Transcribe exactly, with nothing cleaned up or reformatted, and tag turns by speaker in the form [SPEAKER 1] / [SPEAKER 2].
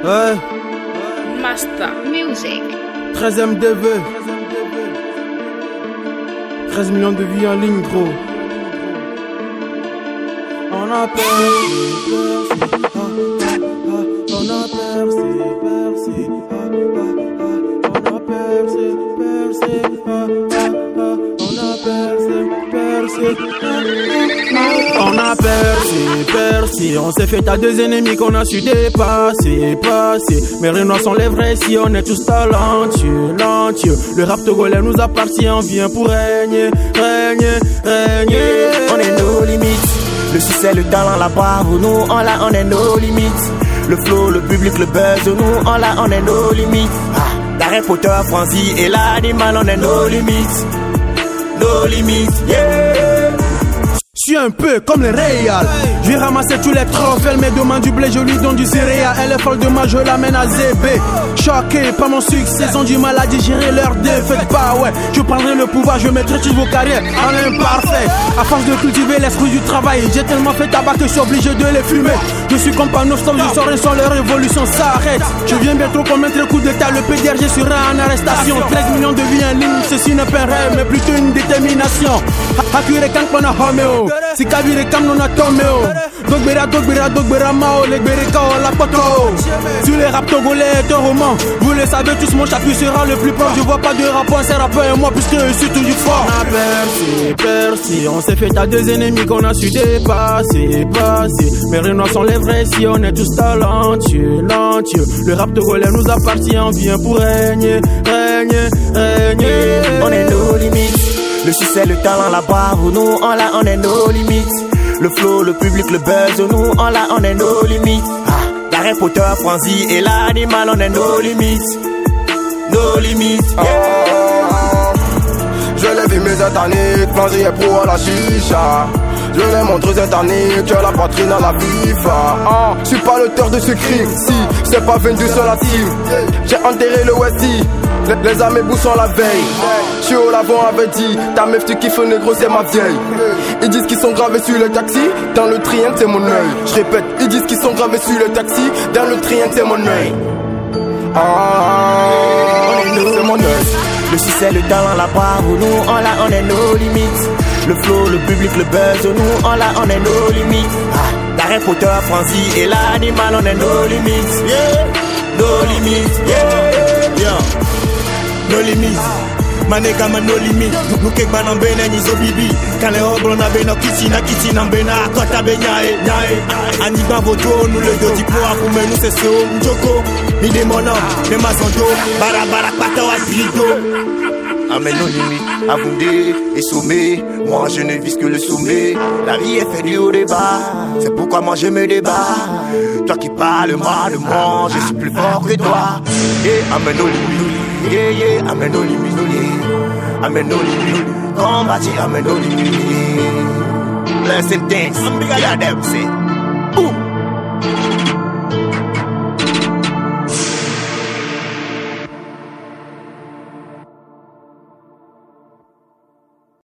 [SPEAKER 1] Ouais.
[SPEAKER 2] Master Music.
[SPEAKER 1] treizième D V. treize millions de vies en ligne, gros. On a percé, percé, on a percé, percé, on a percé, percé, on a percé, percé, on a percé, percé, on s'est fait à deux ennemis qu'on a su dépasser, passer. Mais Renoir sont les vrais si on est tous talentueux, talentueux. Le rap togolais nous appartient, on vient pour régner, régner, régner.
[SPEAKER 3] On est nos limites. Le succès, le talent, la bravoure, nous, on l'a, on est nos limites. Le flow, le public, le buzz, nous, on l'a, on est nos limites. Ah, Darren Potter, Franzi et l'animal, on est nos limites. Nos limites, yeah.
[SPEAKER 1] Je suis un peu comme les Real. Je vais ramasser tous les trophées. Elle me demande du blé, je lui donne du céréal. Elle est folle de moi, je l'amène à Z B. Choqué par mon succès, ils ont du mal à digérer leur défaite. Bah ouais, je prendrai le pouvoir, je mettrai toutes vos carrières en imparfait. À force de cultiver l'esprit du travail, j'ai tellement fait tabac que je suis obligé de les fumer. Je suis comme pas non-stop, je saurai sans leur révolution s'arrête. Je viens bientôt pour mettre le coup d'état, le P D R G sera en arrestation. treize millions de vies en ligne, ceci n'est pas un rêve, mais plutôt une détermination. Hakure kan kona homeo, si kabire kam non a tomeo. Dogbera dogbera dogbera mao, legbere kao la poto. Sur les rap togolais, ton roman, vous le savez tous, mon chapitre sera le plus proche. Je vois pas de rapport, c'est rappeur et moi puisque je suis toujours fort. On a percé, percé, on s'est fait à deux ennemis qu'on a su dépasser, passer. Mais Renoir sont les vrais si on est tous talentueux, talentueux. Le rap togolais nous appartient, on vient pour régner, régner, régner.
[SPEAKER 3] On est nos limites. Le succès, le talent, la bravoure, nous, on l'a, on est nos limites. Le flow, le public, le buzz, nous, on l'a, on est nos limites. Ah, Darren Potter, Franzi et l'animal, on est nos limites. Nos limites, yeah.
[SPEAKER 4] Je l'ai vu mes internet, Franzi est pro à la chicha. Je les montre cette année que la patrie dans la FIFA. Ah, je suis pas l'auteur de ce crime, si c'est pas vendu sur la team. J'ai enterré le Westie, les, les amis sont la veille. J'suis au lavant avait dit, ta meuf tu kiffes négro c'est ma vieille. Ils disent qu'ils sont gravés sur le taxi, dans le triangle c'est mon œil. Je répète, ils disent qu'ils sont gravés sur le taxi, dans le triangle c'est mon œil. Ah, c'est mon œil.
[SPEAKER 3] Le succès, le talent, la bravoure, nous, on l'a, on est nos limites. Le flow, le public, le buzz, nous, on l'a, on est nos limites. Ah, Darren Potter, Franzi et l'animal, on est nos limites. Yeah, nos limites, yeah, yeah. Nos limites. Manega man no limit. Nou kek ban an bene ni zo bibi. Kan le oblo na bena kiti na kiti na bena kota be nyae nyae. Ani ba voto nou le do di po pour men nou se so njoko. Mi de monam, de mazondo, bara bara pata wa bido. Amène nos limites, abondé et sommé. Moi je ne vise que le sommet. La vie est faite du haut des bas. C'est pourquoi moi je me débat. Toi qui parles moi de moi, je suis plus fort que toi. Et amène nos limites. Yeah, yeah, amène nos limites, yeah. Amène nos limites, combattre, amène nos limites. Blessed things, I'm bigger than them, say.